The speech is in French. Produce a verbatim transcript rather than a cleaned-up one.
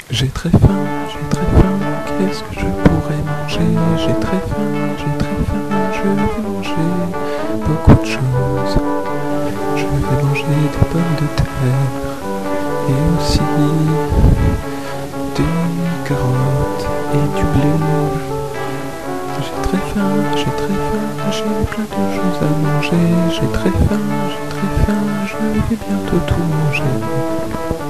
J'ai très faim, j'ai très faim, qu'est-ce que je pourrais manger? J'ai très faim, j'ai très faim, je vais manger beaucoup de choses. Je vais manger des pommes de terre et aussi des carottes et du blé. J'ai très faim, j'ai très faim, j'ai plein de choses à manger. J'ai très faim, j'ai très faim, je vais bientôt tout manger.